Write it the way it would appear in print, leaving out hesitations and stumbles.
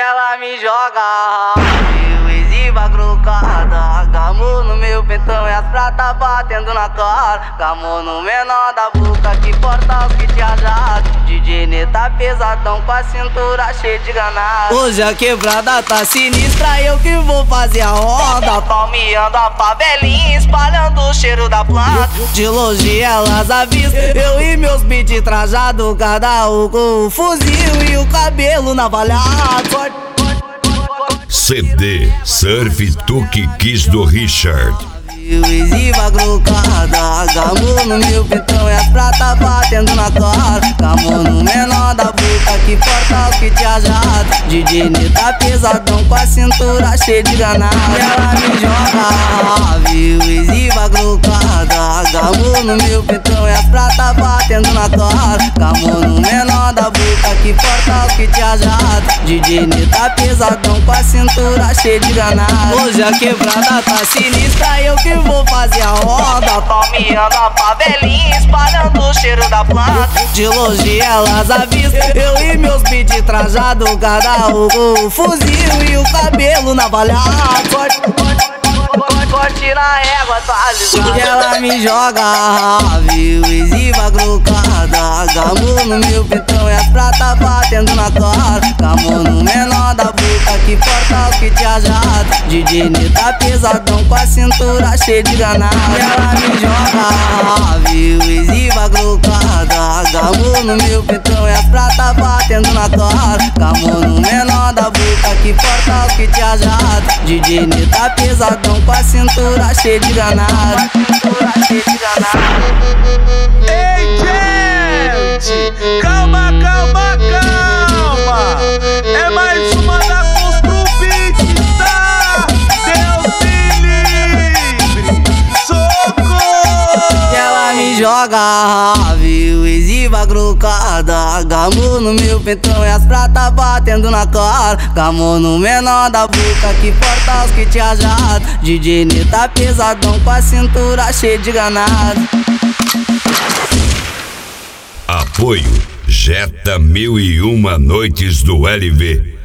ela me joga. Eu exiba grocada, gamou no meu pentão e as pratas batendo na cara. Gamou no menor da boca que porta os que te ajado. DJ Neta pesadão com a cintura cheia de ganado. Hoje a quebrada tá sinistra, eu que vou fazer a onda. Palmeando a favelinha, espalhando o cheiro da planta. De longe elas avistam, eu e meus beat trajado, cada um com o fuzil e o cabelo navalhado. CD Surf Tuque Kiss do Richard. Eu exiba grocada, gamou no meu pentão e as pratas batendo na cara. Gamou no menor da boca que porta os que te ajado. DJ Neta pesadão com a cintura cheia de ganado. Ela me joga, viu, exiba grocada, gamou no meu pentão e as pratas batendo na cara. Gamou no menor da boca que porta os que te ajado. DJ Neta pesadão com a cintura cheia de ganado. Hoje a quebrada tá sinistra, eu que vou fazer a onda. Palmeando a favelinha, espalhando o cheiro da planta. De longe elas avistam, eu e meus beat trajado, cada um com o fuzil e o cabelo navalhado. Corte na régua, tá ligado? Ela me joga, viu, exiba grocada, gamou no meu pentão e as pratas batendo na cara. Gamou no menor da boca que porta os que te ajado. DJ Neta pesadão com a cintura cheia de ganado. Ela me joga, viu, exiba grocada, gamou no meu pentão e as pratas batendo na cara. Gamou no menor da boca que porta os que te ajado. DJ Neta pesadão com a cintura cheia de ganado. Ei, gente, calma, calma, calma. É mais uma da Constru Beats, tá? Deus me livre, socorro. E ela me joga, viu, exiba grocada, gamou no meu pentão e as pratas batendo na cara. Gamou no menor da boca que porta os que te ajado. DJ Neta pesadão com a cintura cheia de ganado. Apoio Jetta 1001 Noites do LV.